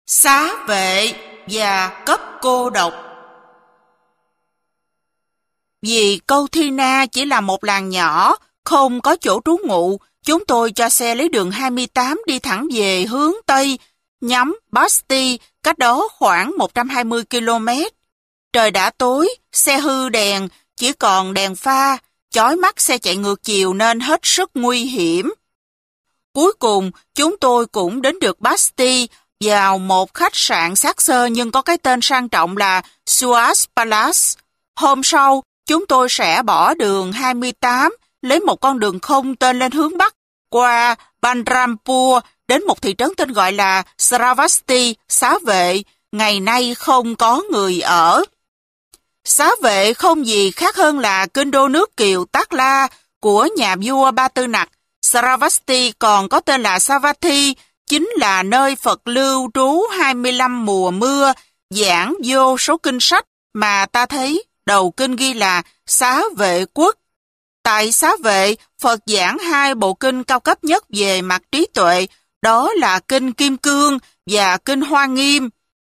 Xá vệ và cấp cô độc. Vì Câu Thi Na chỉ là một làng nhỏ, không có chỗ trú ngụ, chúng tôi cho xe lấy đường 28 đi thẳng về hướng Tây, nhắm Basti, cách đó khoảng 120 km. Trời đã tối, xe hư đèn, chỉ còn đèn pha, chói mắt xe chạy ngược chiều nên hết sức nguy hiểm. Cuối cùng, chúng tôi cũng đến được Basti, vào một khách sạn xác xơ nhưng có cái tên sang trọng là Suaz Palace. Hôm sau, chúng tôi sẽ bỏ đường 28, lấy một con đường không tên lên hướng Bắc, qua Balrampur, đến một thị trấn tên gọi là Sravasti, xá vệ, ngày nay không có người ở. Xá vệ không gì khác hơn là kinh đô nước Kiều Tát La của nhà vua Ba Tư Nặc. Sravasti còn có tên là Savatthi, chính là nơi Phật lưu trú 25 mùa mưa, giảng vô số kinh sách mà ta thấy đầu kinh ghi là Xá Vệ Quốc. Tại Xá Vệ, Phật giảng hai bộ kinh cao cấp nhất về mặt trí tuệ, đó là Kinh Kim Cương và Kinh Hoa Nghiêm.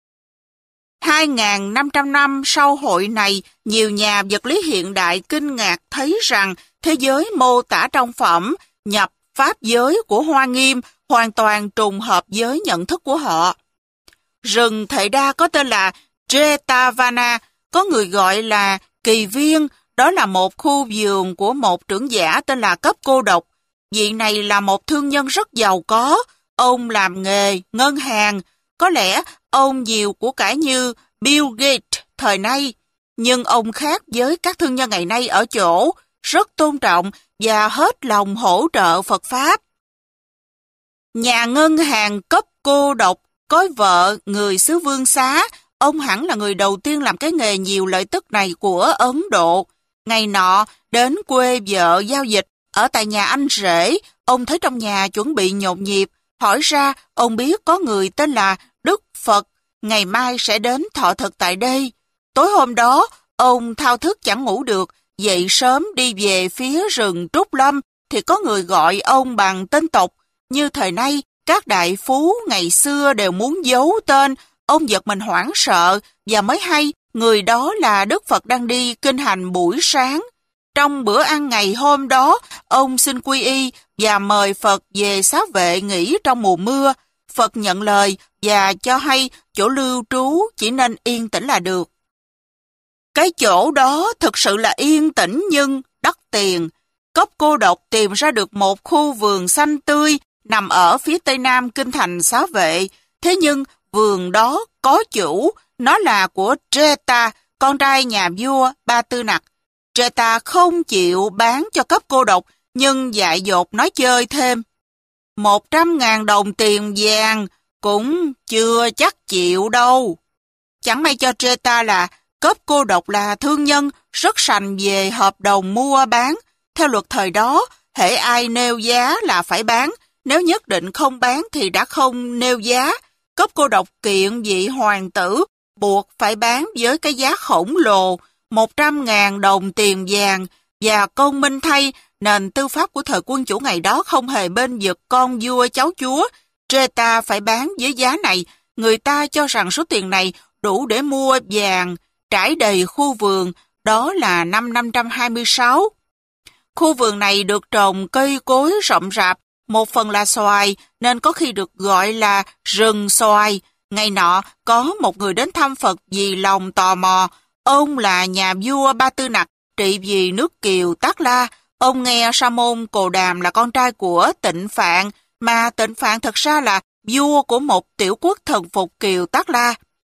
2.500 năm sau hội này, nhiều nhà vật lý hiện đại kinh ngạc thấy rằng thế giới mô tả trong phẩm nhập pháp giới của Hoa Nghiêm hoàn toàn trùng hợp với nhận thức của họ. Rừng Thệ Đa có tên là Jetavana, có người gọi là Kỳ Viên, đó là một khu vườn của một trưởng giả tên là Cấp Cô Độc. Vị này là một thương nhân rất giàu có, ông làm nghề ngân hàng, có lẽ ông nhiều của cải như Bill Gates thời nay, nhưng ông khác với các thương nhân ngày nay ở chỗ rất tôn trọng và hết lòng hỗ trợ Phật Pháp. Nhà ngân hàng Cấp Cô Độc có vợ người xứ Vương Xá, ông hẳn là người đầu tiên làm cái nghề nhiều lợi tức này của Ấn Độ. Ngày nọ, đến quê vợ giao dịch, ở tại nhà anh rể, ông thấy trong nhà chuẩn bị nhộn nhịp, hỏi ra ông biết có người tên là Đức Phật, ngày mai sẽ đến thọ thực tại đây. Tối hôm đó, ông thao thức chẳng ngủ được, dậy sớm đi về phía rừng Trúc Lâm, thì có người gọi ông bằng tên tộc. Như thời nay, các đại phú ngày xưa đều muốn giấu tên, ông giật mình hoảng sợ và mới hay người đó là Đức Phật đang đi kinh hành buổi sáng. Trong bữa ăn ngày hôm đó, ông xin quy y và mời Phật về xá vệ nghỉ trong mùa mưa. Phật nhận lời và cho hay chỗ lưu trú chỉ nên yên tĩnh là được. Cái chỗ đó thực sự là yên tĩnh nhưng đắt tiền. Cấp Cô Độc tìm ra được một khu vườn xanh tươi nằm ở phía tây nam kinh thành xá vệ. Thế nhưng vườn đó có chủ, nó là của Treta, con trai nhà vua Ba Tư Nặc. Treta không chịu bán cho Cấp Cô Độc, nhưng dại dột nói chơi thêm. 100.000 đồng tiền vàng cũng chưa chắc chịu đâu. Chẳng may cho Treta là Cấp Cô Độc là thương nhân rất sành về hợp đồng mua bán. Theo luật thời đó, hễ ai nêu giá là phải bán, nếu nhất định không bán thì đã không nêu giá. Cấp Cô Độc kiện vị hoàng tử buộc phải bán với cái giá khổng lồ 100.000 đồng tiền vàng, và công minh thay, nền tư pháp của thời quân chủ ngày đó không hề bên vực con vua cháu chúa. Treta phải bán với giá này, người ta cho rằng số tiền này đủ để mua vàng trải đầy khu vườn, đó là năm 526. Khu vườn này được trồng cây cối rậm rạp, một phần là xoài nên có khi được gọi là rừng xoài. Ngày nọ, có một người đến thăm Phật vì lòng tò mò. Ông là nhà vua Ba Tư Nặc, trị vì nước Kiều Tát La. Ông nghe Sa môn Cồ Đàm là con trai của Tịnh Phạn, mà Tịnh Phạn thật ra là vua của một tiểu quốc thần phục Kiều Tát La.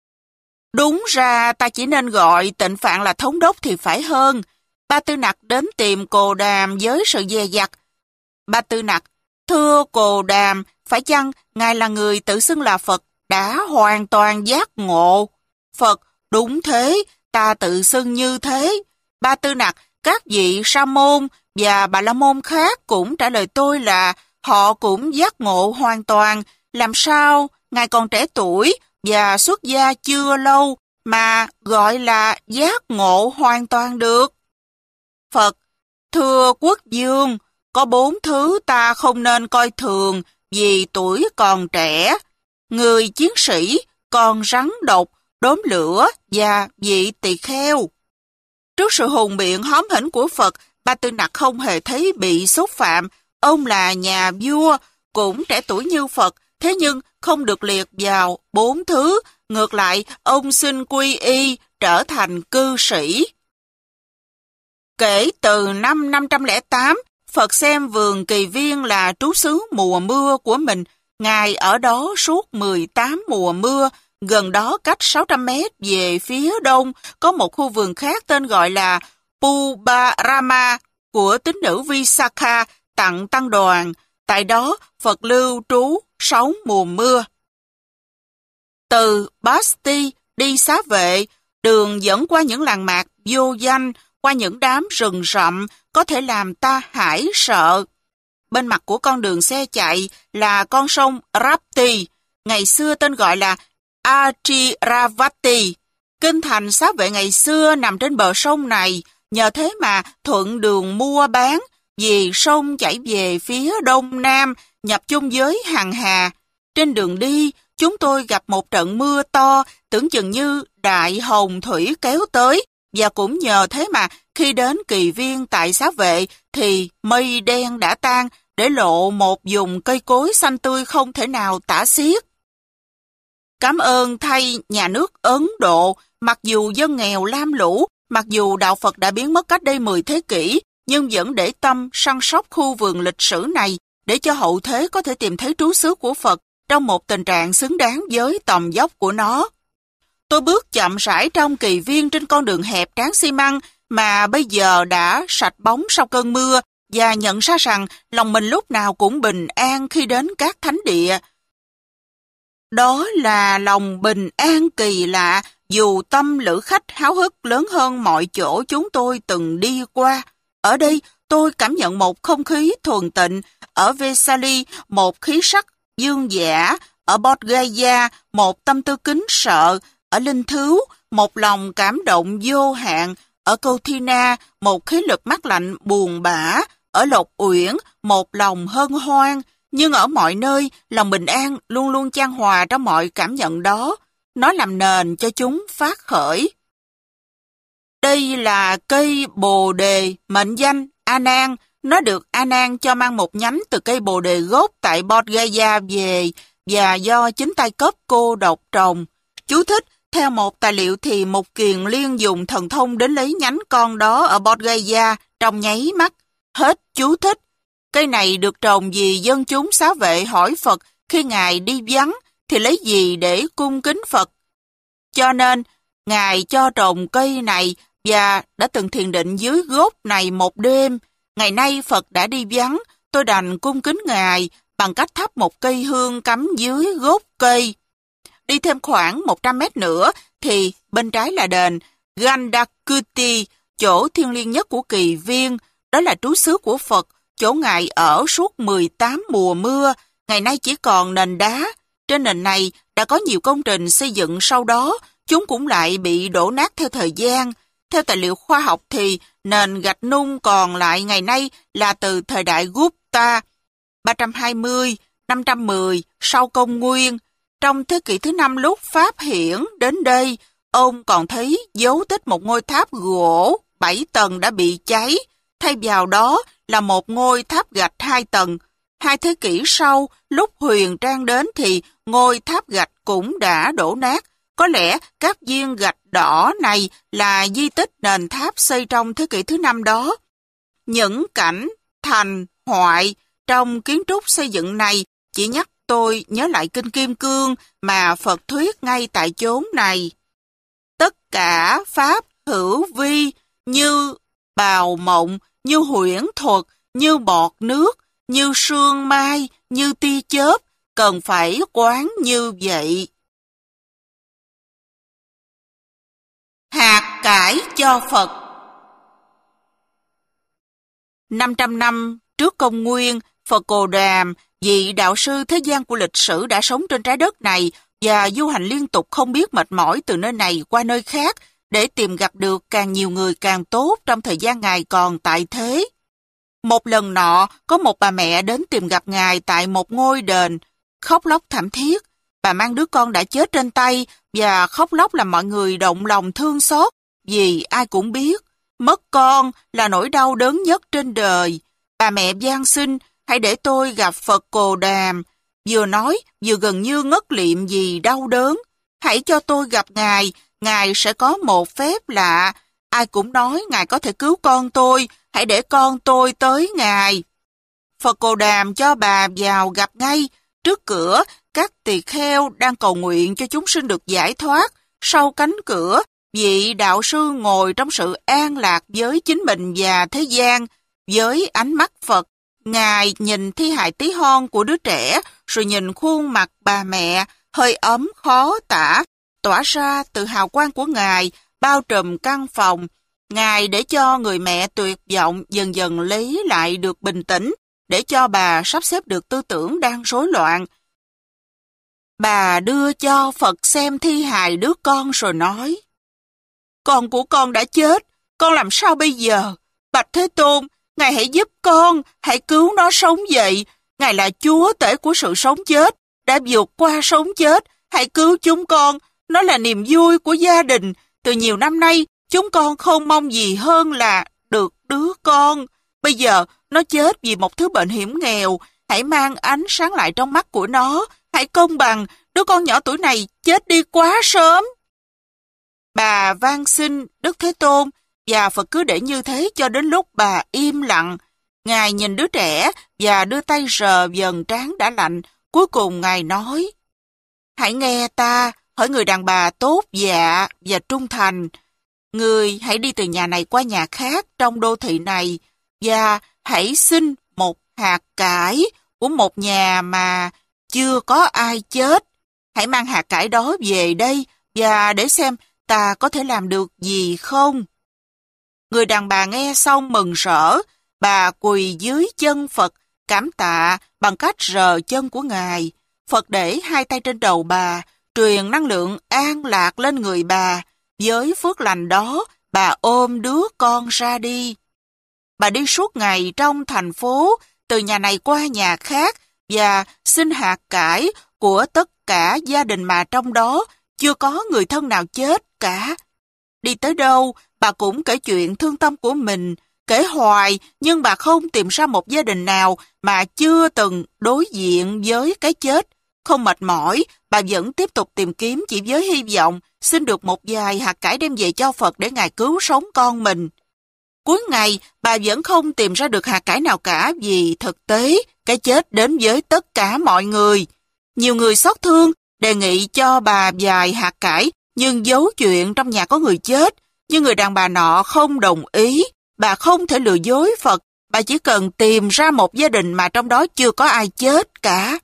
Đúng ra ta chỉ nên gọi Tịnh Phạn là thống đốc thì phải hơn. Ba Tư Nặc đến tìm Cồ Đàm với sự dè dặt. Ba Tư Nặc: thưa Cồ Đàm, phải chăng ngài là người tự xưng là Phật đã hoàn toàn giác ngộ? Phật: đúng thế, ta tự xưng như thế. Ba Tư Nặc: các vị Sa môn và Bà La môn khác cũng trả lời tôi là họ cũng giác ngộ hoàn toàn. Làm sao ngài còn trẻ tuổi và xuất gia chưa lâu mà gọi là giác ngộ hoàn toàn được? Phật: thưa quốc vương, có 4 thứ ta không nên coi thường vì tuổi còn trẻ. Người chiến sĩ, con rắn độc, đốm lửa và vị tỳ kheo. Trước sự hùng biện hóm hỉnh của Phật, Ba Tư Nặc không hề thấy bị xúc phạm. Ông là nhà vua, cũng trẻ tuổi như Phật, thế nhưng không được liệt vào 4 thứ. Ngược lại, ông xin quy y, trở thành cư sĩ. Kể từ năm 508, Phật xem vườn Kỳ Viên là trú xứ mùa mưa của mình. Ngài ở đó suốt 18 mùa mưa. Gần đó cách 600 mét về phía đông có một khu vườn khác tên gọi là Pubarama của tín nữ Visakha tặng tăng đoàn. Tại đó Phật lưu trú 6 mùa mưa. Từ Basti đi Xá Vệ, đường dẫn qua những làng mạc vô danh, qua những đám rừng rậm có thể làm ta hãi sợ. Bên mặt của con đường xe chạy là con sông Rapti, ngày xưa tên gọi là Achiravati. Kinh thành Xá Vệ ngày xưa nằm trên bờ sông này, nhờ thế mà thuận đường mua bán, vì sông chảy về phía đông nam, nhập chung với Hằng Hà. Trên đường đi, chúng tôi gặp một trận mưa to, tưởng chừng như đại hồng thủy kéo tới, và cũng nhờ thế mà khi đến Kỳ Viên tại Xá Vệ thì mây đen đã tan, để lộ một vùng cây cối xanh tươi không thể nào tả xiết. Cảm ơn thay nhà nước Ấn Độ, mặc dù dân nghèo lam lũ, mặc dù đạo Phật đã biến mất cách đây 10 thế kỷ, nhưng vẫn để tâm săn sóc khu vườn lịch sử này để cho hậu thế có thể tìm thấy trú xứ của Phật trong một tình trạng xứng đáng với tầm dốc của nó. Tôi bước chậm rãi trong Kỳ Viên trên con đường hẹp tráng xi măng mà bây giờ đã sạch bóng sau cơn mưa, và nhận ra rằng lòng mình lúc nào cũng bình an khi đến các thánh địa. Đó là lòng bình an kỳ lạ, dù tâm lữ khách háo hức lớn hơn mọi chỗ chúng tôi từng đi qua. Ở đây, tôi cảm nhận một không khí thuần tịnh, ở Vesali một khí sắc dương dã, ở Bodh Gaya một tâm tư kính sợ, ở Linh Thứu một lòng cảm động vô hạn, ở Kauthina một khí lực mát lạnh buồn bã, ở Lộc Uyển một lòng hân hoan. Nhưng ở mọi nơi, lòng bình an luôn luôn chan hòa trong mọi cảm nhận đó. Nó làm nền cho chúng phát khởi. Đây là cây bồ đề, mệnh danh A Nan. Nó được A Nan cho mang một nhánh từ cây bồ đề gốc tại Bodh Gaya về, và do chính tay cấp cô độc trồng. Chú thích, theo một tài liệu thì Mục Kiền Liên dùng thần thông đến lấy nhánh con đó ở Bodh Gaya trong nháy mắt. Hết chú thích. Cây này được trồng vì dân chúng Xá Vệ hỏi Phật khi Ngài đi vắng thì lấy gì để cung kính Phật. Cho nên, Ngài cho trồng cây này và đã từng thiền định dưới gốc này một đêm. Ngày nay Phật đã đi vắng, tôi đành cung kính Ngài bằng cách thắp một cây hương cắm dưới gốc cây. Đi thêm khoảng 100 mét nữa thì bên trái là đền Gandakuti, chỗ thiêng liêng nhất của Kỳ Viên. Đó là trú xứ của Phật, chỗ Ngài ở suốt 18 mùa mưa. Ngày nay chỉ còn nền đá. Trên nền này đã có nhiều công trình xây dựng sau đó, chúng cũng lại bị đổ nát theo thời gian. Theo tài liệu khoa học thì nền gạch nung còn lại ngày nay là từ thời đại Gupta 320, 510 sau công nguyên. Trong thế kỷ thứ 5 lúc Pháp Hiển đến đây, ông còn thấy dấu tích một ngôi tháp gỗ 7 tầng đã bị cháy, thay vào đó là một ngôi tháp gạch 2 tầng. 2 thế kỷ sau, lúc Huyền Trang đến thì ngôi tháp gạch cũng đã đổ nát. Có lẽ các viên gạch đỏ này là di tích nền tháp xây trong thế kỷ thứ 5 đó. Những cảnh thành hoại trong kiến trúc xây dựng này chỉ nhắc tôi nhớ lại Kinh Kim Cương mà Phật thuyết ngay tại chốn này. Tất cả pháp hữu vi như bào mộng, như huyễn thuật, như bọt nước, như sương mai, như tia chớp, cần phải quán như vậy. Hạt cải cho Phật. 500 năm trước công nguyên, Phật Cồ Đàm, vị đạo sư thế gian của lịch sử đã sống trên trái đất này và du hành liên tục không biết mệt mỏi từ nơi này qua nơi khác để tìm gặp được càng nhiều người càng tốt trong thời gian Ngài còn tại thế. Một lần nọ, có một bà mẹ đến tìm gặp Ngài tại một ngôi đền, khóc lóc thảm thiết. bà mang đứa con đã chết trên tay và khóc lóc làm mọi người động lòng thương xót, vì ai cũng biết, mất con là nỗi đau đớn nhất trên đời. Bà mẹ van xin, hãy để tôi gặp Phật Cồ Đàm. Vừa nói, vừa gần như ngất lịm vì đau đớn. Hãy cho tôi gặp Ngài sẽ có một phép lạ. Ai cũng nói Ngài có thể cứu con tôi, hãy để con tôi tới Ngài. Phật Cồ Đàm cho bà vào gặp ngay. Trước cửa, các tỳ kheo đang cầu nguyện cho chúng sinh được giải thoát. Sau cánh cửa, vị đạo sư ngồi trong sự an lạc với chính mình và thế gian. Với ánh mắt Phật, Ngài nhìn thi hài tí hon của đứa trẻ, rồi nhìn khuôn mặt bà mẹ, hơi ấm khó tả, tỏa ra từ hào quang của Ngài, bao trùm căn phòng. Ngài để cho người mẹ tuyệt vọng dần dần lấy lại được bình tĩnh, để cho bà sắp xếp được tư tưởng đang rối loạn. Bà đưa cho Phật xem thi hài đứa con rồi nói: Con của con đã chết, con làm sao bây giờ? Bạch Thế Tôn, Ngài hãy giúp con, hãy cứu nó sống dậy. Ngài là Chúa tể của sự sống chết, đã vượt qua sống chết, hãy cứu chúng con. Nó là niềm vui của gia đình. Từ nhiều năm nay, chúng con không mong gì hơn là được đứa con. Bây giờ, nó chết vì một thứ bệnh hiểm nghèo. Hãy mang ánh sáng lại trong mắt của nó. Hãy công bằng, đứa con nhỏ tuổi này chết đi quá sớm. Bà van xin Đức Thế Tôn, và Phật cứ để như thế cho đến lúc bà im lặng. Ngài nhìn đứa trẻ và đưa tay sờ dần trán đã lạnh. Cuối cùng Ngài nói: Hãy nghe ta, hỡi người đàn bà tốt dạ và trung thành. Người hãy đi từ nhà này qua nhà khác trong đô thị này, và hãy xin một hạt cải của một nhà mà chưa có ai chết. Hãy mang hạt cải đó về đây và để xem ta có thể làm được gì không. Người đàn bà nghe xong mừng rỡ, bà quỳ dưới chân Phật, cảm tạ bằng cách rờ chân của Ngài. Phật để hai tay trên đầu bà, truyền năng lượng an lạc lên người bà. Với phước lành đó, bà ôm đứa con ra đi. Bà đi suốt ngày trong thành phố, từ nhà này qua nhà khác, và xin hạt cải của tất cả gia đình mà trong đó chưa có người thân nào chết cả. Đi tới đâu, bà cũng kể chuyện thương tâm của mình, kể hoài, nhưng bà không tìm ra một gia đình nào mà chưa từng đối diện với cái chết. Không mệt mỏi, bà vẫn tiếp tục tìm kiếm chỉ với hy vọng xin được một vài hạt cải đem về cho Phật để Ngài cứu sống con mình. Cuối ngày, bà vẫn không tìm ra được hạt cải nào cả vì thực tế, cái chết đến với tất cả mọi người. Nhiều người xót thương, đề nghị cho bà vài hạt cải, nhưng giấu chuyện trong nhà có người chết. Nhưng người đàn bà nọ không đồng ý. Bà không thể lừa dối Phật, bà chỉ cần tìm ra một gia đình mà trong đó chưa có ai chết cả.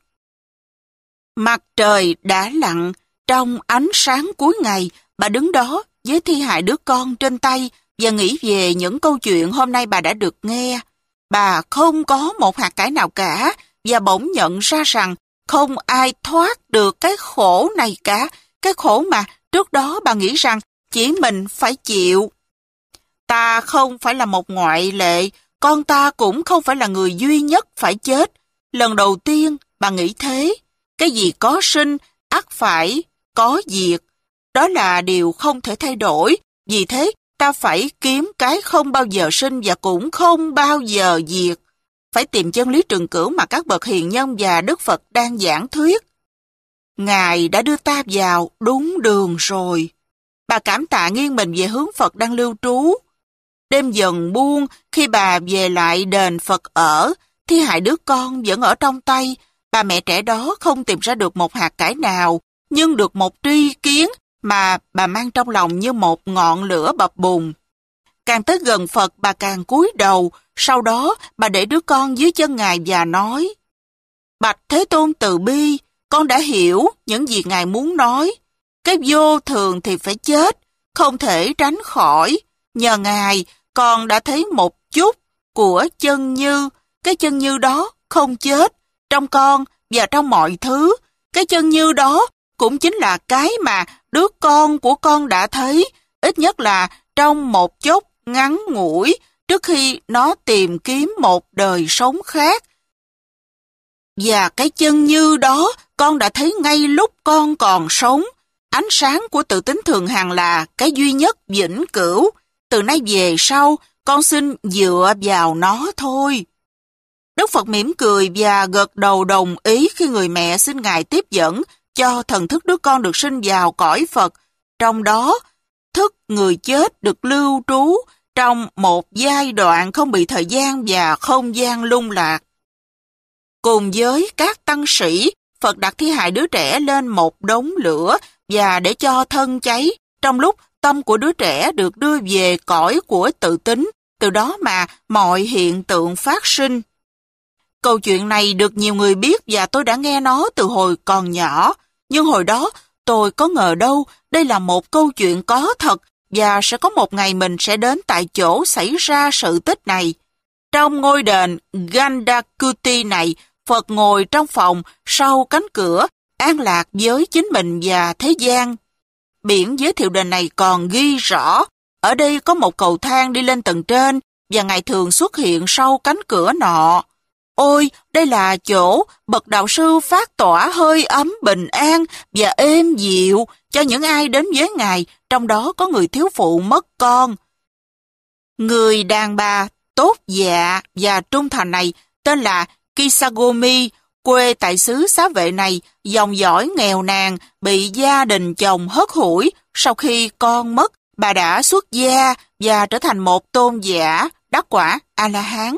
Mặt trời đã lặn, trong ánh sáng cuối ngày, bà đứng đó với thi hài đứa con trên tay và nghĩ về những câu chuyện hôm nay bà đã được nghe. Bà không có một hạt cải nào cả và bỗng nhận ra rằng không ai thoát được cái khổ này cả, cái khổ mà trước đó bà nghĩ rằng chỉ mình phải chịu. Ta không phải là một ngoại lệ, con ta cũng không phải là người duy nhất phải chết. Lần đầu tiên bà nghĩ thế, cái gì có sinh ắt phải có diệt. Đó là điều không thể thay đổi, vì thế ta phải kiếm cái không bao giờ sinh và cũng không bao giờ diệt. Phải tìm chân lý trường cửu mà các bậc hiền nhân và Đức Phật đang giảng thuyết. Ngài đã đưa ta vào đúng đường rồi. Bà cảm tạ nghiêng mình về hướng Phật đang lưu trú. Đêm dần buông khi bà về lại đền Phật ở, thi hài đứa con vẫn ở trong tay. Bà mẹ trẻ đó không tìm ra được một hạt cải nào, nhưng được một tri kiến mà bà mang trong lòng như một ngọn lửa bập bùng. Càng tới gần Phật bà càng cúi đầu, sau đó bà để đứa con dưới chân Ngài và nói: Bạch Thế Tôn từ bi, con đã hiểu những gì Ngài muốn nói. Cái vô thường thì phải chết, không thể tránh khỏi. Nhờ Ngài, con đã thấy một chút của chân như. Cái chân như đó không chết, trong con và trong mọi thứ. Cái chân như đó cũng chính là cái mà đứa con của con đã thấy, ít nhất là trong một chốc ngắn ngủi trước khi nó tìm kiếm một đời sống khác. Và cái chân như đó con đã thấy ngay lúc con còn sống. Ánh sáng của tự tính thường hằng là cái duy nhất vĩnh cửu. Từ nay về sau, con xin dựa vào nó thôi. Đức Phật mỉm cười và gật đầu đồng ý khi người mẹ xin Ngài tiếp dẫn cho thần thức đứa con được sinh vào cõi Phật. Trong đó, thức người chết được lưu trú trong một giai đoạn không bị thời gian và không gian lung lạc. Cùng với các tăng sĩ, Phật đặt thi hài đứa trẻ lên một đống lửa và để cho thân cháy, trong lúc tâm của đứa trẻ được đưa về cõi của tự tính, từ đó mà mọi hiện tượng phát sinh. Câu chuyện này được nhiều người biết và tôi đã nghe nó từ hồi còn nhỏ, nhưng hồi đó tôi có ngờ đâu đây là một câu chuyện có thật và sẽ có một ngày mình sẽ đến tại chỗ xảy ra sự tích này. Trong ngôi đền Gandakuti này, Phật ngồi trong phòng sau cánh cửa, an lạc với chính mình và thế gian. Biển giới thiệu đền này còn ghi rõ, ở đây có một cầu thang đi lên tầng trên và Ngài thường xuất hiện sau cánh cửa nọ. Ôi, đây là chỗ bậc đạo sư phát tỏa hơi ấm bình an và êm dịu cho những ai đến với Ngài, trong đó có người thiếu phụ mất con. Người đàn bà tốt dạ và trung thành này tên là Kisagomi, quê tại xứ Xá Vệ này, dòng dõi nghèo nàn, bị gia đình chồng hất hủi. Sau khi con mất, bà đã xuất gia và trở thành một tôn giả, đắc quả A-la-hán.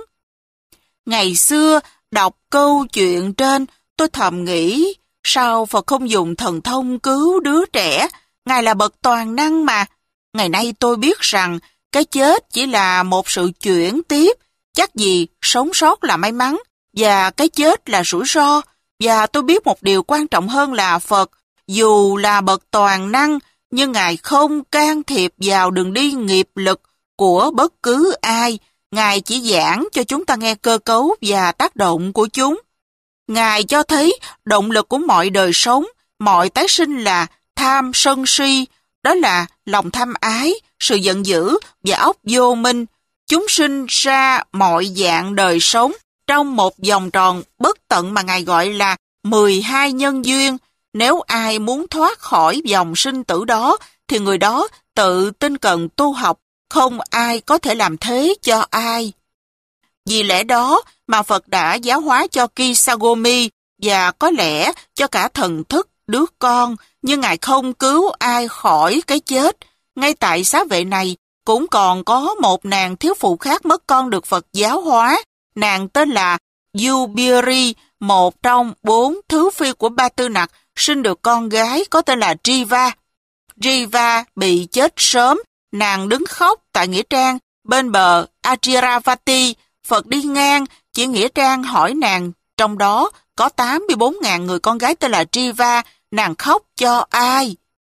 Ngày xưa, đọc câu chuyện trên, tôi thầm nghĩ, sao Phật không dùng thần thông cứu đứa trẻ? Ngài là bậc toàn năng mà. Ngày nay tôi biết rằng, cái chết chỉ là một sự chuyển tiếp, chắc gì sống sót là may mắn, và cái chết là rủi ro. Và tôi biết một điều quan trọng hơn là Phật, dù là bậc toàn năng, nhưng Ngài không can thiệp vào đường đi nghiệp lực của bất cứ ai. Ngài chỉ giảng cho chúng ta nghe cơ cấu và tác động của chúng. Ngài cho thấy động lực của mọi đời sống, mọi tái sinh là tham sân si, đó là lòng tham ái, sự giận dữ và óc vô minh. Chúng sinh ra mọi dạng đời sống trong một vòng tròn bất tận mà Ngài gọi là 12 nhân duyên. Nếu ai muốn thoát khỏi vòng sinh tử đó, thì người đó tự tin cần tu học, không ai có thể làm thế cho ai. Vì lẽ đó mà Phật đã giáo hóa cho Kisagomi và có lẽ cho cả thần thức đứa con, nhưng Ngài không cứu ai khỏi cái chết. Ngay tại Xá Vệ này cũng còn có một nàng thiếu phụ khác mất con được Phật giáo hóa. Nàng tên là Yubiri, một trong 4 thứ phi của Ba Tư Nặc, sinh được con gái có tên là Jiva. Jiva bị chết sớm, nàng đứng khóc tại nghĩa trang bên bờ Ajiravati. Phật đi ngang, chỉ nghĩa trang hỏi nàng, trong đó có 84.000 người con gái tên là Jiva, nàng khóc cho ai?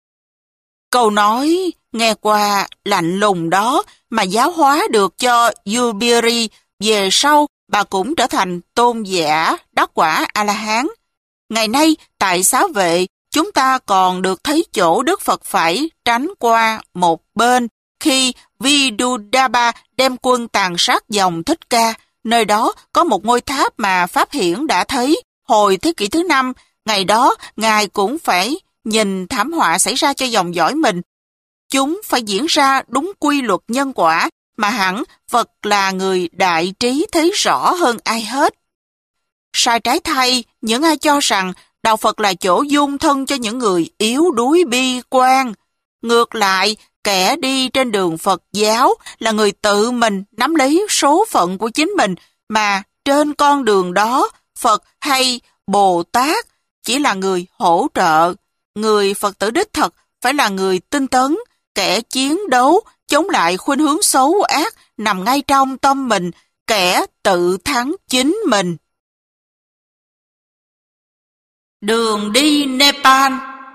Câu nói nghe qua lạnh lùng đó mà giáo hóa được cho Yubiri, về sau bà cũng trở thành tôn giả đắc quả A-la-hán. Ngày nay tại Xá Vệ, chúng ta còn được thấy chỗ Đức Phật phải tránh qua một bên khi Vidudaba đem quân tàn sát dòng Thích Ca. Nơi đó có một ngôi tháp mà Pháp Hiển đã thấy hồi thế kỷ thứ 5. Ngày đó, Ngài cũng phải nhìn thảm họa xảy ra cho dòng dõi mình. Chúng phải diễn ra đúng quy luật nhân quả, mà hẳn Phật là người đại trí thấy rõ hơn ai hết. Sai trái thay, những ai cho rằng Đạo Phật là chỗ dung thân cho những người yếu đuối bi quan. Ngược lại, kẻ đi trên đường Phật giáo là người tự mình nắm lấy số phận của chính mình, mà trên con đường đó, Phật hay Bồ Tát chỉ là người hỗ trợ. Người Phật tử đích thực phải là người tinh tấn, kẻ chiến đấu chống lại khuynh hướng xấu ác nằm ngay trong tâm mình, kẻ tự thắng chính mình. Đường đi Nepal.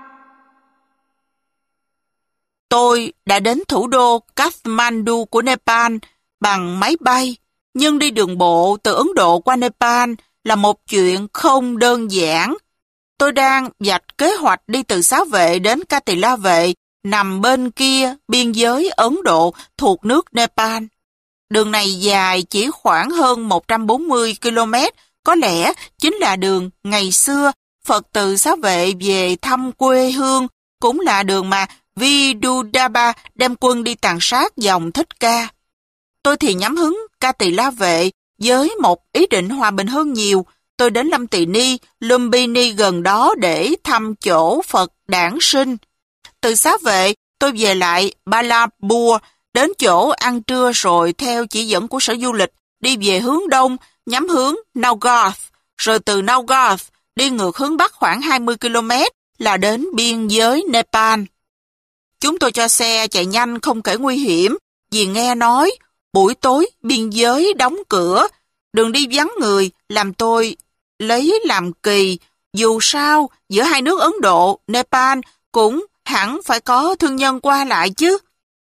Tôi đã đến thủ đô Kathmandu của Nepal bằng máy bay, nhưng đi đường bộ từ Ấn Độ qua Nepal là một chuyện không đơn giản. Tôi đang vạch kế hoạch đi từ Xá Vệ đến Katila Vệ, nằm bên kia biên giới Ấn Độ thuộc nước Nepal. Đường này dài chỉ khoảng hơn 140 km, có lẽ chính là đường ngày xưa Phật từ Xá Vệ về thăm quê hương, cũng là đường mà Vidudaba đem quân đi tàn sát dòng Thích Ca. Tôi thì nhắm hứng Ca Tỳ La Vệ với một ý định hòa bình hơn nhiều. Tôi đến Lâm Tỳ Ni, Lumbini gần đó để thăm chỗ Phật đản sinh. Từ Xá Vệ, tôi về lại Balapur, đến chỗ ăn trưa rồi theo chỉ dẫn của sở du lịch, đi về hướng đông, nhắm hướng Naugarh, rồi từ Naugarh đi ngược hướng bắc khoảng 20 km là đến biên giới Nepal. Chúng tôi cho xe chạy nhanh không kể nguy hiểm, vì nghe nói buổi tối biên giới đóng cửa, đường đi vắng người, làm tôi lấy làm kỳ. Dù sao, giữa hai nước Ấn Độ, Nepal cũng hẳn phải có thương nhân qua lại chứ.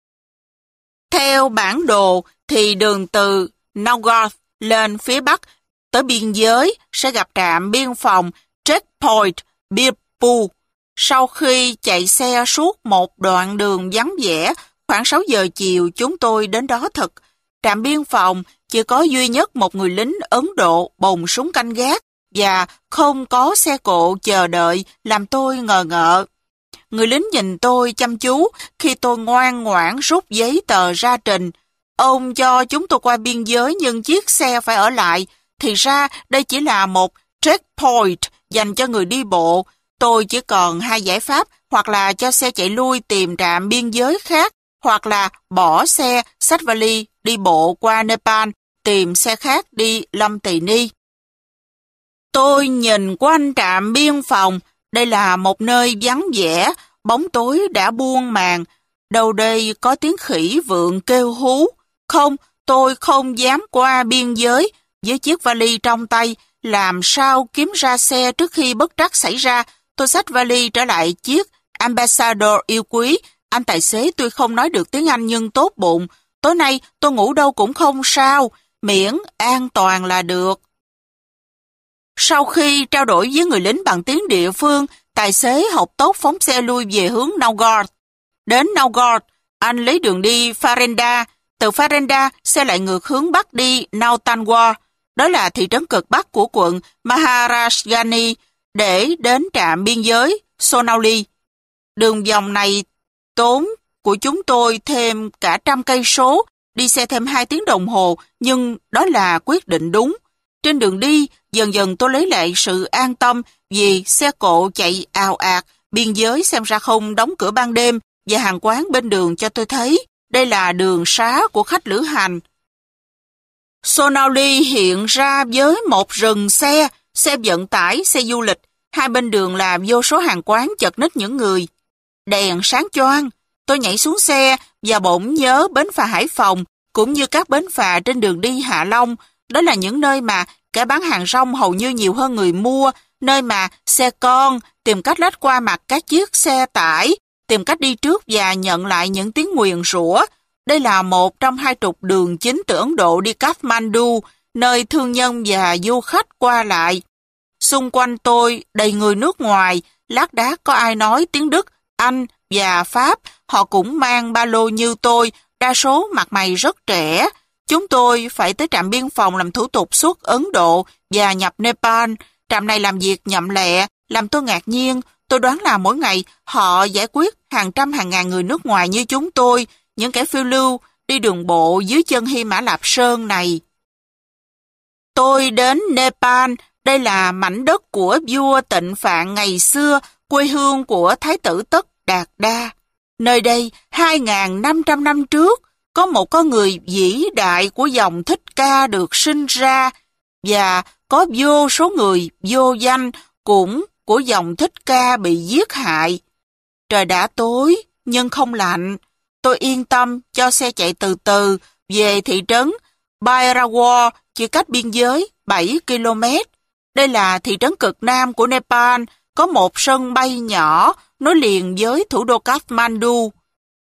Theo bản đồ thì đường từ Naugarh lên phía bắc tới biên giới sẽ gặp trạm biên phòng Checkpoint Birpur. Sau khi chạy xe suốt một đoạn đường vắng vẻ, khoảng 6 giờ chiều chúng tôi đến đó thật. Trạm biên phòng chỉ có duy nhất một người lính Ấn Độ bồng súng canh gác và không có xe cộ chờ đợi, làm tôi ngờ ngợ. Người lính nhìn tôi chăm chú khi tôi ngoan ngoãn rút giấy tờ ra trình. Ông cho chúng tôi qua biên giới nhưng chiếc xe phải ở lại. Thì ra đây chỉ là một checkpoint dành cho người đi bộ. Tôi chỉ còn hai giải pháp, hoặc là cho xe chạy lui tìm trạm biên giới khác, hoặc là bỏ xe, xách vali, đi bộ qua Nepal, tìm xe khác đi Lâm Tỳ Ni. Tôi nhìn quanh trạm biên phòng, đây là một nơi vắng vẻ, bóng tối đã buông màn. Đâu đây có tiếng khỉ vượn kêu hú. Không, tôi không dám qua biên giới. Với chiếc vali trong tay, làm sao kiếm ra xe trước khi bất trắc xảy ra. Tôi xách vali trở lại chiếc Ambassador yêu quý. Anh tài xế tuy không nói được tiếng Anh nhưng tốt bụng. Tối nay tôi ngủ đâu cũng không sao, miễn an toàn là được. Sau khi trao đổi với người lính bằng tiếng địa phương, tài xế học tốt phóng xe lui về hướng Naugarh. Đến Naugarh, anh lấy đường đi Farenda. Từ Farenda, xe lại ngược hướng bắc đi Nautangwa. Đó là thị trấn cực bắc của quận Maharashgani để đến trạm biên giới Sonauli. Đường vòng này tốn của chúng tôi thêm cả 100 cây số, đi xe thêm 2 tiếng đồng hồ, nhưng đó là quyết định đúng. Trên đường đi, dần dần tôi lấy lại sự an tâm vì xe cộ chạy ào ạt, biên giới xem ra không đóng cửa ban đêm và hàng quán bên đường cho tôi thấy đây là đường xá của khách lữ hành. Sonauli hiện ra với một rừng xe vận tải, xe du lịch, hai bên đường là vô số hàng quán chật ních những người. Đèn sáng choang, tôi nhảy xuống xe và bỗng nhớ bến phà Hải Phòng cũng như các bến phà trên đường đi Hạ Long. Đó là những nơi mà kẻ bán hàng rong hầu như nhiều hơn người mua, nơi mà xe con tìm cách lách qua mặt các chiếc xe tải, tìm cách đi trước và nhận lại những tiếng nguyền rủa. Đây là một trong 20 đường chính từ Ấn Độ đi Kathmandu, nơi thương nhân và du khách qua lại. Xung quanh tôi đầy người nước ngoài, lác đác có ai nói tiếng Đức, Anh và Pháp. Họ cũng mang ba lô như tôi, đa số mặt mày rất trẻ. Chúng tôi phải tới trạm biên phòng làm thủ tục xuất Ấn Độ và nhập Nepal. Trạm này làm việc nhậm lẹ, làm tôi ngạc nhiên. Tôi đoán là mỗi ngày họ giải quyết hàng trăm hàng ngàn người nước ngoài như chúng tôi, những kẻ phiêu lưu đi đường bộ dưới chân Hy Mã Lạp Sơn này. Tôi đến Nepal, đây là mảnh đất của vua Tịnh Phạn ngày xưa, quê hương của Thái tử Tất Đạt Đa. Nơi đây, 2.500 năm trước, có một con người vĩ đại của dòng Thích Ca được sinh ra, và có vô số người vô danh cũng của dòng Thích Ca bị giết hại. Trời đã tối, nhưng không lạnh. Tôi yên tâm cho xe chạy từ từ về thị trấn Bairawar, chỉ cách biên giới 7 km. Đây là thị trấn cực nam của Nepal, có một sân bay nhỏ nối liền với thủ đô Kathmandu.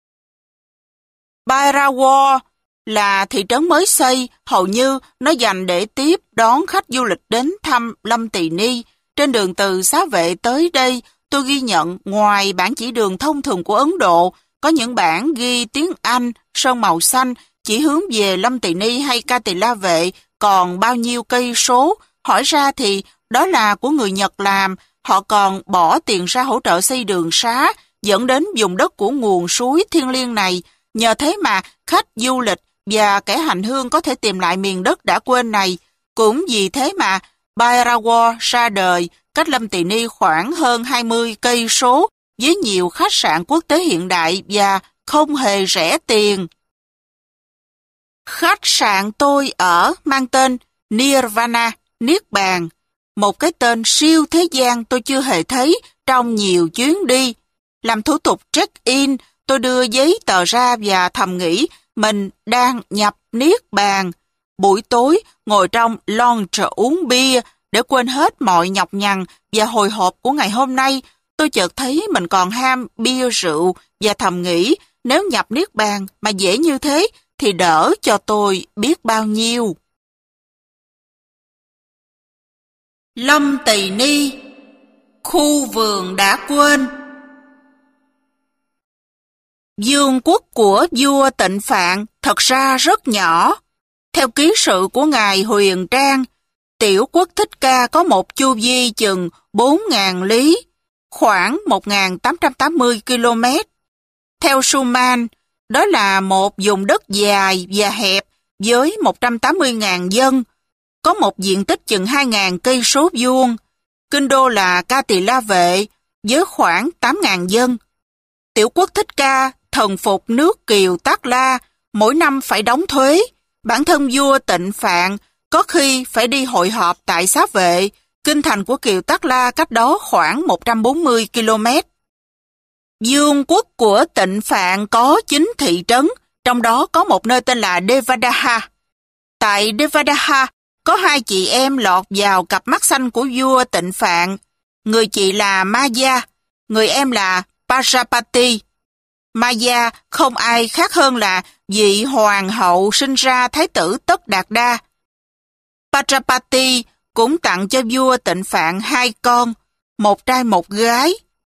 Bairawar là thị trấn mới xây, hầu như nó dành để tiếp đón khách du lịch đến thăm Lâm Tỳ Ni. Trên đường từ Xá Vệ tới đây, tôi ghi nhận ngoài bản chỉ đường thông thường của Ấn Độ, có những bản ghi tiếng Anh, sơn màu xanh, chỉ hướng về Lâm Tỳ Ni hay Ca Tỳ La Vệ còn bao nhiêu cây số. Hỏi ra thì đó là của người Nhật làm, họ còn bỏ tiền ra hỗ trợ xây đường xá dẫn đến vùng đất của nguồn suối thiêng liêng này. Nhờ thế mà khách du lịch và kẻ hành hương có thể tìm lại miền đất đã quên này. Cũng vì thế mà Bhairawa ra đời cách Lâm Tỳ Ni khoảng hơn 20 cây số với nhiều khách sạn quốc tế hiện đại và không hề rẻ tiền. Khách sạn tôi ở mang tên Nirvana, Niết Bàn, một cái tên siêu thế gian tôi chưa hề thấy trong nhiều chuyến đi. Làm thủ tục check-in, tôi đưa giấy tờ ra và thầm nghĩ mình đang nhập Niết Bàn. Buổi tối, ngồi trong lounge uống bia để quên hết mọi nhọc nhằn và hồi hộp của ngày hôm nay, tôi chợt thấy mình còn ham bia rượu và thầm nghĩ nếu nhập Niết Bàn mà dễ như thế thì đỡ cho tôi biết bao nhiêu. Lâm Tỳ Ni, khu vườn đã quên. Vương quốc của vua Tịnh Phạn thật ra rất nhỏ. Theo ký sự của Ngài Huyền Trang, tiểu quốc Thích Ca có một chu vi chừng 4.000 lý, khoảng 1.880 km. Theo Suman, đó là một vùng đất dài và hẹp với 180.000 dân, có một diện tích chừng 2.000 cây số vuông. Kinh đô là Ca Tỳ La Vệ với khoảng 8.000 dân. Tiểu quốc Thích Ca thần phục nước Kiều Tác La, mỗi năm phải đóng thuế. Bản thân vua Tịnh Phạn có khi phải đi hội họp tại Xá Vệ, kinh thành của Kiều Tác La cách đó khoảng 140 km. Vương quốc của Tịnh Phạn có 9 thị trấn, trong đó có một nơi tên là Devadaha. Tại Devadaha có 2 chị em lọt vào cặp mắt xanh của vua Tịnh Phạn. Người chị là Maya, người em là Prajapati. Maya không ai khác hơn là vị hoàng hậu sinh ra thái tử Tất Đạt Đa. Prajapati cũng tặng cho vua Tịnh Phạn 2 con, một trai một gái.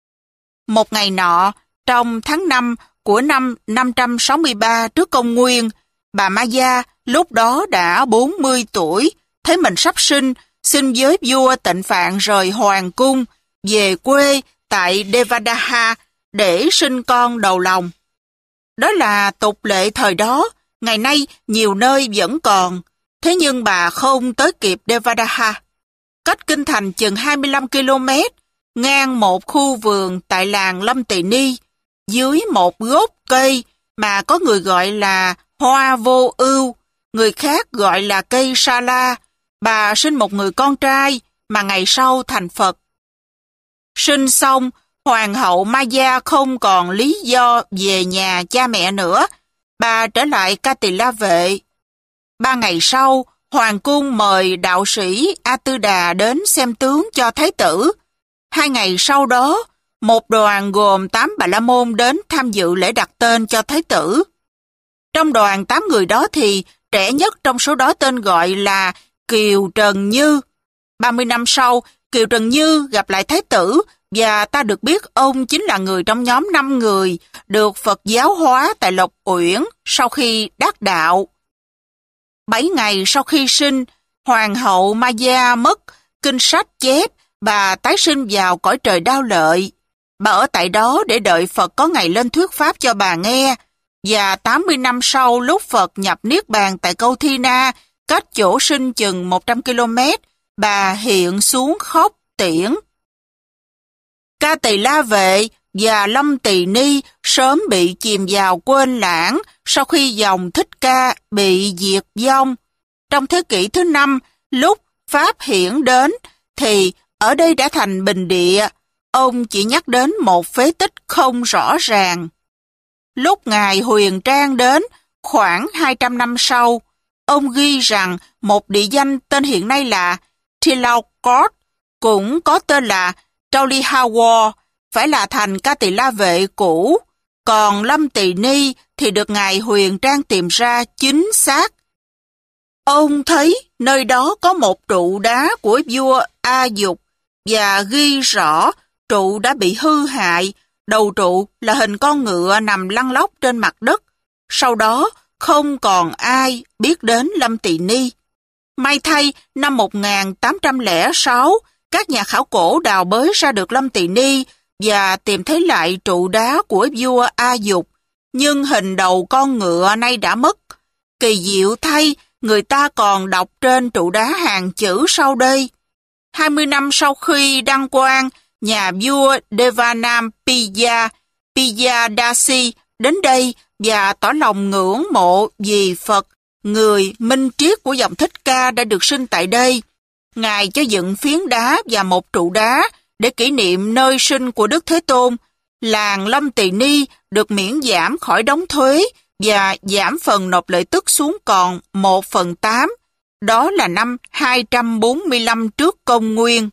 Một ngày nọ, trong tháng 5 của năm 563 trước công nguyên, bà Maya lúc đó đã 40 tuổi, thấy mình sắp sinh, xin với vua Tịnh Phạn rời hoàng cung, về quê tại Devadaha để sinh con đầu lòng. Đó là tục lệ thời đó, ngày nay nhiều nơi vẫn còn, thế nhưng bà không tới kịp Devadaha. Cách kinh thành chừng 25 km, ngang một khu vườn tại làng Lâm Tỳ Ni, dưới một gốc cây mà có người gọi là hoa vô ưu, người khác gọi là cây sa la, bà sinh một người con trai mà ngày sau thành Phật. Sinh xong, Hoàng hậu Maya không còn lý do về nhà cha mẹ nữa, bà trở lại Ca Tỳ La Vệ. 3 ngày sau, Hoàng cung mời đạo sĩ A Tư Đà đến xem tướng cho thái tử. 2 ngày sau đó, một đoàn gồm 8 Bà La Môn đến tham dự lễ đặt tên cho thái tử. Trong đoàn 8 người đó thì trẻ nhất trong số đó tên gọi là Kiều Trần Như. 30 năm sau, Kiều Trần Như gặp lại thái tử và ta được biết ông chính là người trong nhóm 5 người được Phật giáo hóa tại Lộc Uyển sau khi đắc đạo. 7 ngày sau khi sinh, Hoàng hậu Maya mất, kinh sách chép, bà tái sinh vào cõi trời Đao Lợi. Bà ở tại đó để đợi Phật có ngày lên thuyết pháp cho bà nghe. Và 80 năm sau lúc Phật nhập Niết Bàn tại Câu Thi Na, cách chỗ sinh chừng 100 km, bà hiện xuống khóc tiễn. Ca Tỳ La Vệ và Lâm Tỳ Ni sớm bị chìm vào quên lãng sau khi dòng Thích Ca bị diệt vong. Trong thế kỷ thứ 5, lúc Pháp Hiển đến, thì ở đây đã thành bình địa. Ông chỉ nhắc đến một phế tích không rõ ràng. Lúc Ngài Huyền Trang đến, khoảng 200 năm sau, ông ghi rằng một địa danh tên hiện nay là Tilaucourt, cũng có tên là Traulihawa, phải là thành Ca Tỳ La Vệ cũ, còn Lâm Tỳ Ni thì được Ngài Huyền Trang tìm ra chính xác. Ông thấy nơi đó có một trụ đá của vua A Dục và ghi rõ trụ đã bị hư hại, đầu trụ là hình con ngựa nằm lăn lóc trên mặt đất. Sau đó không còn ai biết đến Lâm Tỳ Ni. May thay, năm 1806, các nhà khảo cổ đào bới ra được Lâm Tỳ Ni và tìm thấy lại trụ đá của vua A Dục, nhưng hình đầu con ngựa nay đã mất. Kỳ diệu thay, người ta còn đọc trên trụ đá hàng chữ sau đây. 20 năm sau khi đăng quang, nhà vua Devanam Piyadasi đến đây và tỏ lòng ngưỡng mộ vì Phật, người minh triết của dòng Thích Ca đã được sinh tại đây. Ngài cho dựng phiến đá và một trụ đá để kỷ niệm nơi sinh của Đức Thế Tôn. Làng Lâm Tỳ Ni được miễn giảm khỏi đóng thuế và giảm phần nộp lợi tức xuống còn 1/8. Đó là năm 245 trước công nguyên.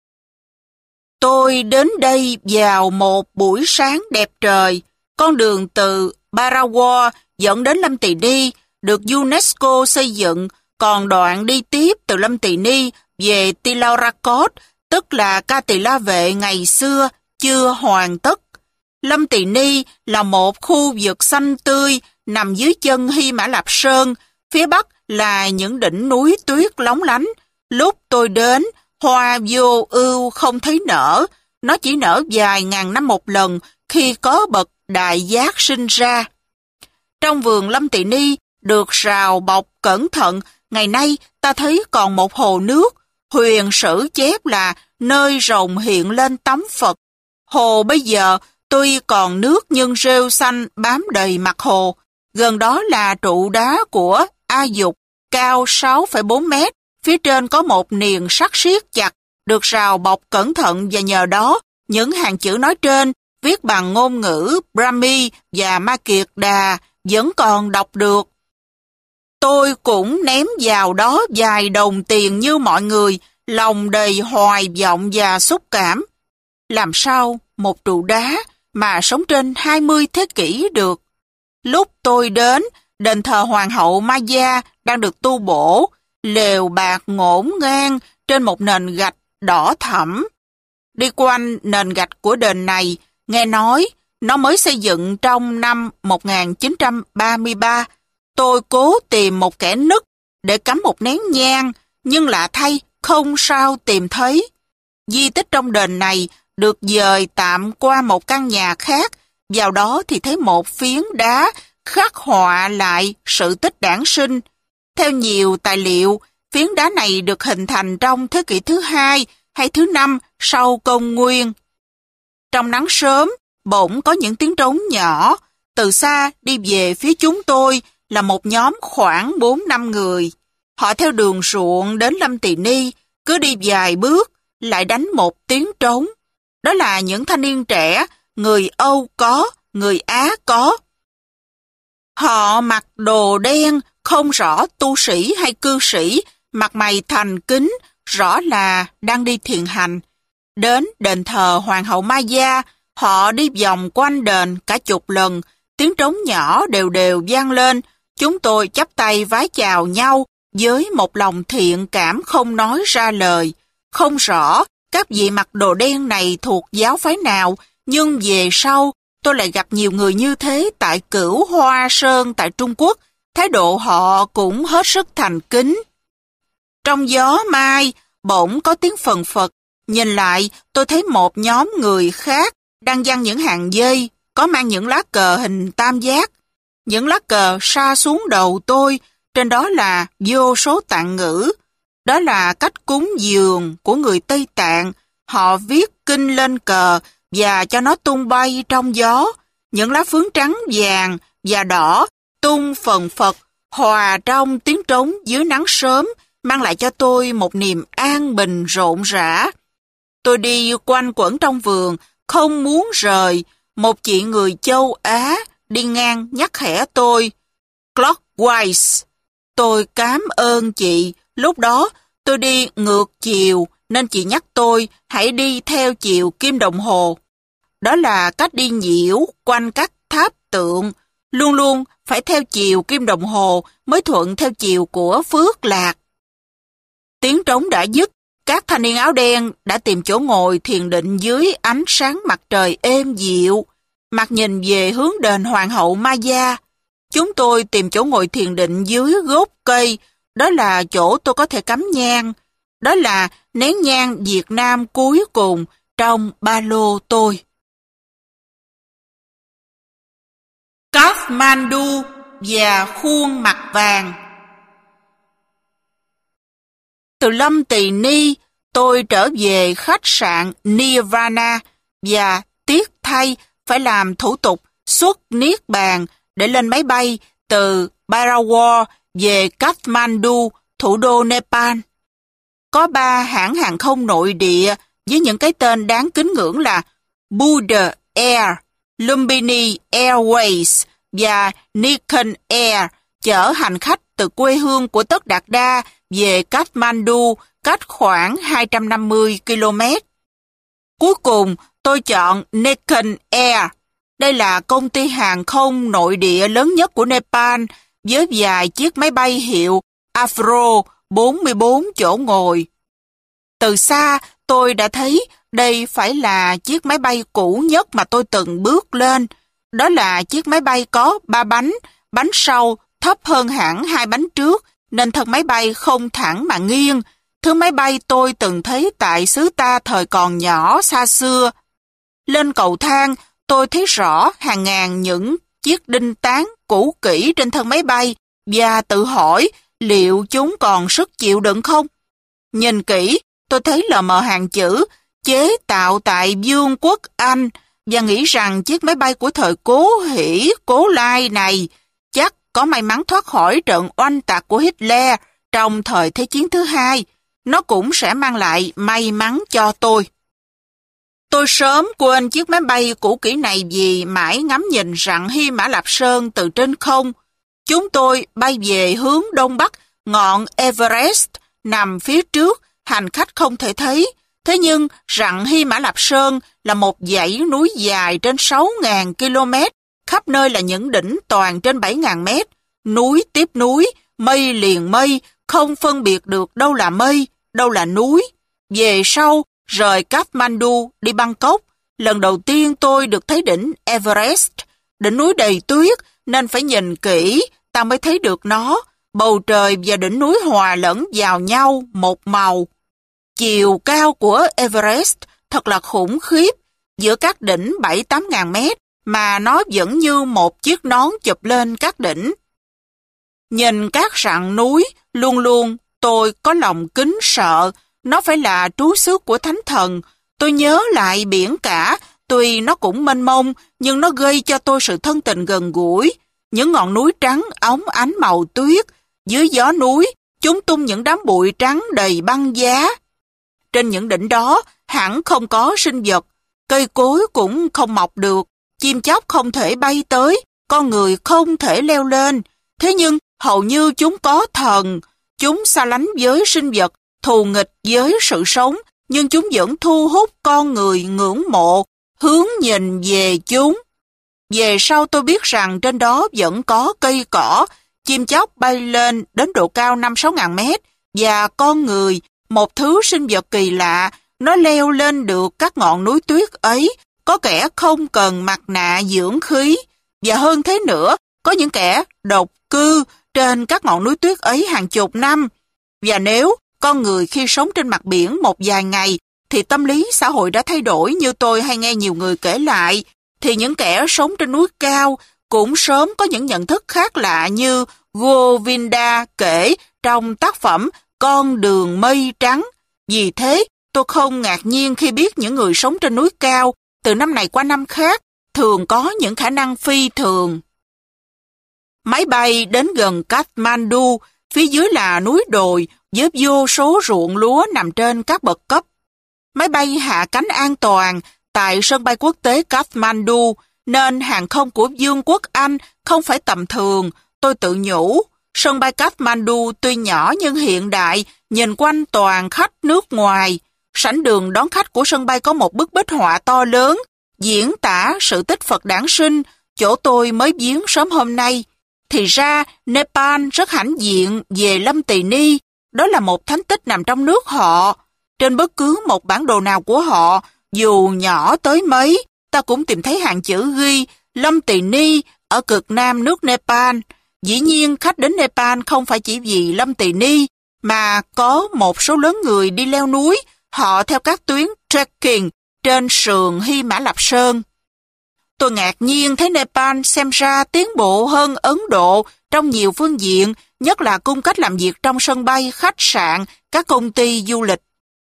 Tôi đến đây vào một buổi sáng đẹp trời. Con đường từ Parawa dẫn đến Lâm Tỳ Ni được UNESCO xây dựng, còn đoạn đi tiếp từ Lâm Tỳ Ni về Tilarakot, tức là Ca Tỳ La Vệ ngày xưa, chưa hoàn tất. Lâm Tỳ Ni là một khu vực xanh tươi nằm dưới chân Hy Mã Lạp Sơn, phía bắc là những đỉnh núi tuyết lóng lánh. Lúc tôi đến, hoa vô ưu không thấy nở, nó chỉ nở vài ngàn năm một lần khi có bậc đại giác sinh ra. Trong vườn Lâm Tỳ Ni được rào bọc cẩn thận, ngày nay ta thấy còn một hồ nước. Huyền sử chép là nơi rồng hiện lên tấm Phật. Hồ bây giờ tuy còn nước nhưng rêu xanh bám đầy mặt hồ. Gần đó là trụ đá của A Dục, cao 6,4 mét. Phía trên có một niền sắt siết chặt, được rào bọc cẩn thận và nhờ đó những hàng chữ nói trên viết bằng ngôn ngữ Brahmi và Ma Kiệt Đà vẫn còn đọc được. Tôi cũng ném vào đó vài đồng tiền như mọi người, lòng đầy hoài vọng và xúc cảm. Làm sao một trụ đá mà sống trên 20 thế kỷ được? Lúc tôi đến, đền thờ Hoàng hậu Maya đang được tu bổ, lều bạc ngổn ngang trên một nền gạch đỏ thẫm. Đi quanh nền gạch của đền này, nghe nói nó mới xây dựng trong năm 1933. Tôi cố tìm một kẽ nứt để cắm một nén nhang, nhưng lạ thay không sao tìm thấy. Di tích trong đền này được dời tạm qua một căn nhà khác, vào đó thì thấy một phiến đá khắc họa lại sự tích đản sinh. Theo nhiều tài liệu, phiến đá này được hình thành trong thế kỷ thứ 2 hay thứ 5 sau công nguyên. Trong nắng sớm, bỗng có những tiếng trống nhỏ, từ xa đi về phía chúng tôi là một nhóm khoảng 4-5 người. Họ theo đường ruộng đến Lâm Tỳ Ni, cứ đi vài bước, lại đánh một tiếng trống. Đó là những thanh niên trẻ, người Âu có, người Á có. Họ mặc đồ đen, không rõ tu sĩ hay cư sĩ, mặt mày thành kính, rõ là đang đi thiền hành. Đến đền thờ Hoàng hậu Maya, họ đi vòng quanh đền cả chục lần, tiếng trống nhỏ đều đều vang lên. Chúng tôi chắp tay vái chào nhau với một lòng thiện cảm không nói ra lời. Không rõ các vị mặc đồ đen này thuộc giáo phái nào, nhưng về sau tôi lại gặp nhiều người như thế tại Cửu Hoa Sơn tại Trung Quốc. Thái độ họ cũng hết sức thành kính. Trong gió mai, bỗng có tiếng phần phật. Nhìn lại, tôi thấy một nhóm người khác đang giăng những hàng dây, có mang những lá cờ hình tam giác. Những lá cờ sa xuống đầu tôi, trên đó là vô số tạng ngữ. Đó là cách cúng dường của người Tây Tạng. Họ viết kinh lên cờ và cho nó tung bay trong gió. Những lá phướng trắng, vàng và đỏ tung phần phật, hòa trong tiếng trống dưới nắng sớm, mang lại cho tôi một niềm an bình rộn rã. Tôi đi quanh quẩn trong vườn, không muốn rời. Một chị người châu Á đi ngang nhắc khẽ tôi, "Clockwise." Tôi cảm ơn chị. Lúc đó tôi đi ngược chiều, nên chị nhắc tôi hãy đi theo chiều kim đồng hồ. Đó là cách đi nhiễu quanh các tháp tượng. Luôn luôn phải theo chiều kim đồng hồ mới thuận theo chiều của Phước Lạc. Tiếng trống đã dứt, các thanh niên áo đen đã tìm chỗ ngồi thiền định dưới ánh sáng mặt trời êm dịu, mặt nhìn về hướng đền Hoàng hậu Maya. Chúng tôi tìm chỗ ngồi thiền định dưới gốc cây, đó là chỗ tôi có thể cắm nhang. Đó là nén nhang Việt Nam cuối cùng trong ba lô tôi. Kathmandu và khuôn mặt vàng. Từ Lâm Tỳ Ni, tôi trở về khách sạn Nirvana và tiếc thay phải làm thủ tục xuất niết bàn để lên máy bay từ Parawar về Kathmandu, thủ đô Nepal. Có 3 hãng hàng không nội địa với những cái tên đáng kính ngưỡng là Buddha Air, Lumbini Airways và Nikon Air chở hành khách từ quê hương của Tất Đạt Đa về Kathmandu cách khoảng 250 km. Cuối cùng, tôi chọn Nikon Air. Đây là công ty hàng không nội địa lớn nhất của Nepal với vài chiếc máy bay hiệu Avro 44 chỗ ngồi. Từ xa, tôi đã thấy đây phải là chiếc máy bay cũ nhất mà tôi từng bước lên. Đó là chiếc máy bay có 3 bánh sau thấp hơn hẳn 2 bánh trước, nên thân máy bay không thẳng mà nghiêng. Thứ máy bay tôi từng thấy tại xứ ta thời còn nhỏ xa xưa. Lên cầu thang, tôi thấy rõ hàng ngàn những chiếc đinh tán cũ kỹ trên thân máy bay và tự hỏi liệu chúng còn sức chịu đựng không. Nhìn kỹ, tôi thấy lờ mờ hàng chữ chế tạo tại Vương quốc Anh và nghĩ rằng chiếc máy bay của thời Cố Hỷ, Cố Lai này chắc có may mắn thoát khỏi trận oanh tạc của Hitler trong thời Thế chiến thứ hai. Nó cũng sẽ mang lại may mắn cho tôi. Tôi sớm quên chiếc máy bay cũ kỹ này vì mãi ngắm nhìn rặng Hy Mã Lạp Sơn từ trên không. Chúng tôi bay về hướng đông bắc, ngọn Everest nằm phía trước, hành khách không thể thấy. Thế nhưng rặng Hy Mã Lạp Sơn là một dãy núi dài trên 6.000 km, khắp nơi là những đỉnh toàn trên 7.000 mét. Núi tiếp núi, mây liền mây, không phân biệt được đâu là mây, đâu là núi. Về sau, rời Kathmandu đi Bangkok, lần đầu tiên tôi được thấy đỉnh Everest. Đỉnh núi đầy tuyết nên phải nhìn kỹ, ta mới thấy được nó. Bầu trời và đỉnh núi hòa lẫn vào nhau một màu. Chiều cao của Everest thật là khủng khiếp, giữa các đỉnh 7-8 ngàn mét mà nó vẫn như một chiếc nón chụp lên các đỉnh. Nhìn các rặng núi, luôn luôn tôi có lòng kính sợ, nó phải là trú xứ của thánh thần. Tôi nhớ lại biển cả, tuy nó cũng mênh mông, nhưng nó gây cho tôi sự thân tình gần gũi. Những ngọn núi trắng óng ánh màu tuyết, dưới gió núi, chúng tung những đám bụi trắng đầy băng giá. Trên những đỉnh đó, hẳn không có sinh vật, cây cối cũng không mọc được, chim chóc không thể bay tới, con người không thể leo lên. Thế nhưng, hầu như chúng có thần, chúng xa lánh với sinh vật, thù nghịch với sự sống, nhưng chúng vẫn thu hút con người ngưỡng mộ, hướng nhìn về chúng. Về sau tôi biết rằng trên đó vẫn có cây cỏ, chim chóc bay lên đến độ cao 5-6 ngàn mét, và con người, một thứ sinh vật kỳ lạ, nó leo lên được các ngọn núi tuyết ấy, có kẻ không cần mặt nạ dưỡng khí, và hơn thế nữa, có những kẻ độc cư trên các ngọn núi tuyết ấy hàng chục năm. Và nếu con người khi sống trên mặt biển một vài ngày, thì tâm lý xã hội đã thay đổi như tôi hay nghe nhiều người kể lại, thì những kẻ sống trên núi cao cũng sớm có những nhận thức khác lạ như Govinda kể trong tác phẩm Con đường mây trắng. Vì thế, tôi không ngạc nhiên khi biết những người sống trên núi cao từ năm này qua năm khác thường có những khả năng phi thường. Máy bay đến gần Kathmandu, phía dưới là núi đồi với vô số ruộng lúa nằm trên các bậc cấp. Máy bay hạ cánh an toàn tại sân bay quốc tế Kathmandu, nên hàng không của Vương quốc Anh không phải tầm thường. Tôi tự nhủ, sân bay Kathmandu tuy nhỏ nhưng hiện đại, nhìn quanh toàn khách nước ngoài. Sảnh đường đón khách của sân bay có một bức bích họa to lớn, diễn tả sự tích Phật đản sinh, chỗ tôi mới viếng sớm hôm nay. Thì ra, Nepal rất hãnh diện về Lâm Tỳ Ni, đó là một thánh tích nằm trong nước họ. Trên bất cứ một bản đồ nào của họ, dù nhỏ tới mấy, ta cũng tìm thấy hàng chữ ghi Lâm Tỳ Ni ở cực nam nước Nepal. Dĩ nhiên, khách đến Nepal không phải chỉ vì Lâm Tỳ Ni, mà có một số lớn người đi leo núi, họ theo các tuyến trekking trên sườn Hy Mã Lạp Sơn. Tôi ngạc nhiên thấy Nepal xem ra tiến bộ hơn Ấn Độ trong nhiều phương diện, nhất là cung cách làm việc trong sân bay, khách sạn, các công ty du lịch.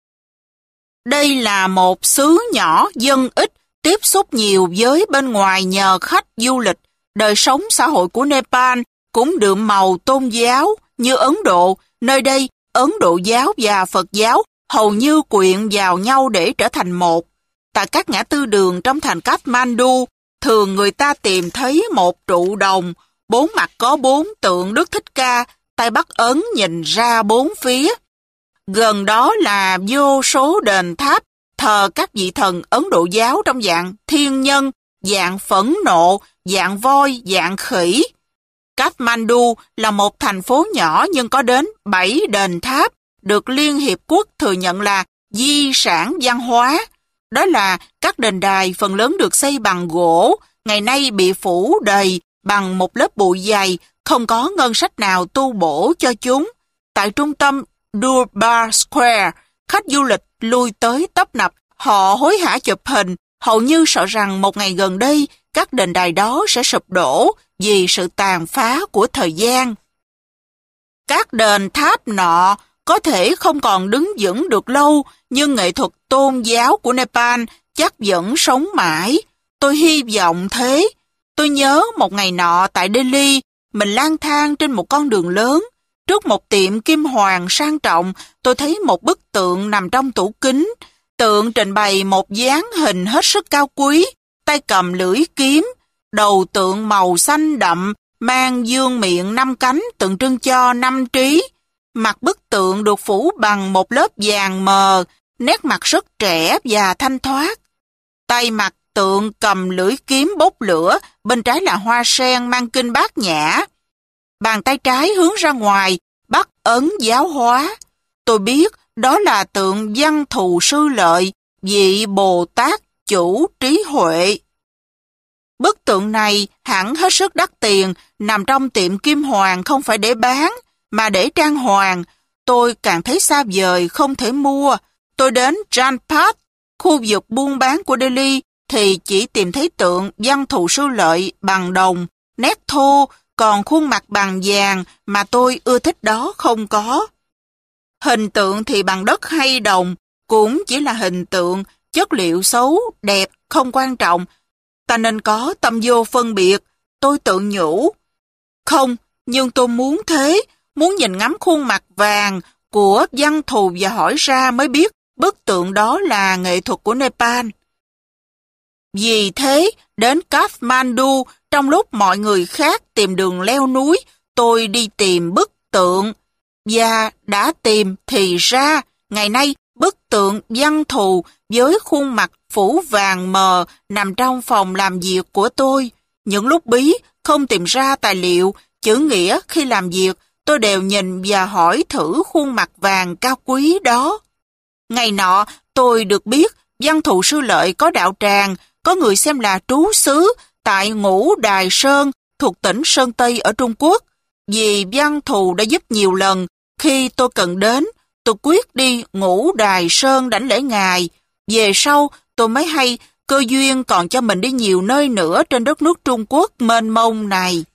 Đây là một xứ nhỏ, dân ít, tiếp xúc nhiều với bên ngoài nhờ khách du lịch. Đời sống xã hội của Nepal cũng đượm màu tôn giáo như Ấn Độ. Nơi đây, Ấn Độ giáo và Phật giáo hầu như quyện vào nhau để trở thành một. Tại các ngã tư đường trong thành Kathmandu, thường người ta tìm thấy một trụ đồng, bốn mặt có 4 tượng Đức Thích Ca, tay bắt ấn nhìn ra 4 phía. Gần đó là vô số đền tháp thờ các vị thần Ấn Độ giáo trong dạng thiên nhân, dạng phẫn nộ, dạng voi, dạng khỉ. Kathmandu là một thành phố nhỏ nhưng có đến 7 đền tháp được Liên Hiệp Quốc thừa nhận là di sản văn hóa. Đó là các đền đài phần lớn được xây bằng gỗ, ngày nay bị phủ đầy bằng một lớp bụi dày, không có ngân sách nào tu bổ cho chúng. Tại trung tâm Durbar Square, khách du lịch lui tới tấp nập, họ hối hả chụp hình, hầu như sợ rằng một ngày gần đây các đền đài đó sẽ sụp đổ vì sự tàn phá của thời gian. Các đền tháp nọ có thể không còn đứng vững được lâu, nhưng nghệ thuật tôn giáo của Nepal chắc vẫn sống mãi. Tôi hy vọng thế. Tôi nhớ một ngày nọ tại Delhi, mình lang thang trên một con đường lớn. Trước một tiệm kim hoàn sang trọng, tôi thấy một bức tượng nằm trong tủ kính. Tượng trình bày một dáng hình hết sức cao quý, tay cầm lưỡi kiếm, đầu tượng màu xanh đậm, mang dương miệng 5 cánh tượng trưng cho 5 trí. Mặt bức tượng được phủ bằng một lớp vàng mờ, nét mặt rất trẻ và thanh thoát. Tay mặt tượng cầm lưỡi kiếm bốc lửa, bên trái là hoa sen mang kinh Bát Nhã. Bàn tay trái hướng ra ngoài, bắt ấn giáo hóa. Tôi biết đó là tượng Văn Thù Sư Lợi, vị Bồ Tát chủ trí huệ. Bức tượng này hẳn hết sức đắt tiền, nằm trong tiệm kim hoàn không phải để bán, mà để trang hoàng. Tôi càng thấy xa vời, không thể mua. Tôi đến Janpat, khu vực buôn bán của Delhi, thì chỉ tìm thấy tượng Văn Thù Sư Lợi bằng đồng, nét thô, còn khuôn mặt bằng vàng mà tôi ưa thích đó không có. Hình tượng thì bằng đất hay đồng, cũng chỉ là hình tượng, chất liệu xấu, đẹp, không quan trọng. Ta nên có tâm vô phân biệt, tôi tự nhủ. Không, nhưng tôi muốn thế, muốn nhìn ngắm khuôn mặt vàng của Văn Thù và hỏi ra mới biết bức tượng đó là nghệ thuật của Nepal. Vì thế, đến Kathmandu, trong lúc mọi người khác tìm đường leo núi, tôi đi tìm bức tượng. Và đã tìm thì ra, ngày nay bức tượng Văn Thù với khuôn mặt phủ vàng mờ nằm trong phòng làm việc của tôi. Những lúc bí, không tìm ra tài liệu, chữ nghĩa khi làm việc, tôi đều nhìn và hỏi thử khuôn mặt vàng cao quý đó. Ngày nọ, tôi được biết Văn Thù Sư Lợi có đạo tràng, có người xem là trú xứ tại Ngũ Đài Sơn thuộc tỉnh Sơn Tây ở Trung Quốc. Vì Văn Thù đã giúp nhiều lần, khi tôi cần đến, tôi quyết đi Ngũ Đài Sơn đảnh lễ ngài. Về sau, tôi mới hay cơ duyên còn cho mình đi nhiều nơi nữa trên đất nước Trung Quốc mênh mông này.